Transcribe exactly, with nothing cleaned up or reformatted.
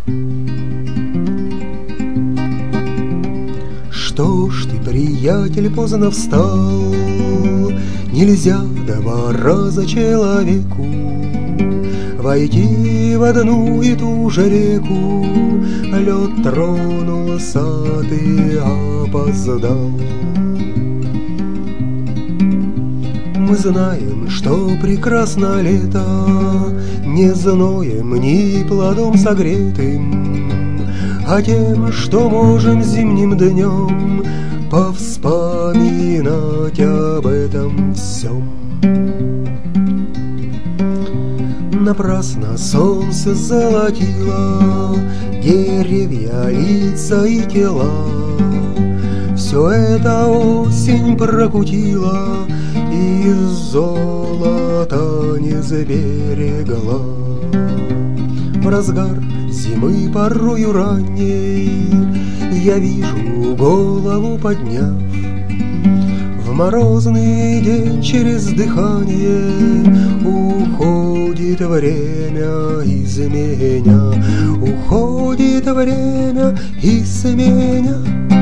Что ж ты, приятель, поздно встал? Нельзя два раза человеку войти в одну и ту же реку. Лед тронулся, ты опоздал. Мы знаем, что прекрасно лето, не зноем, ни плодом согретым, а тем, что можем зимним днем повспоминать об этом всем. Напрасно солнце золотило деревья, лица и тела. Все это осень прокутила и золото не сберегла. В разгар зимы порою ранней я вижу, голову подняв, в морозный день через дыхание уходит время из меня, уходит время из меня.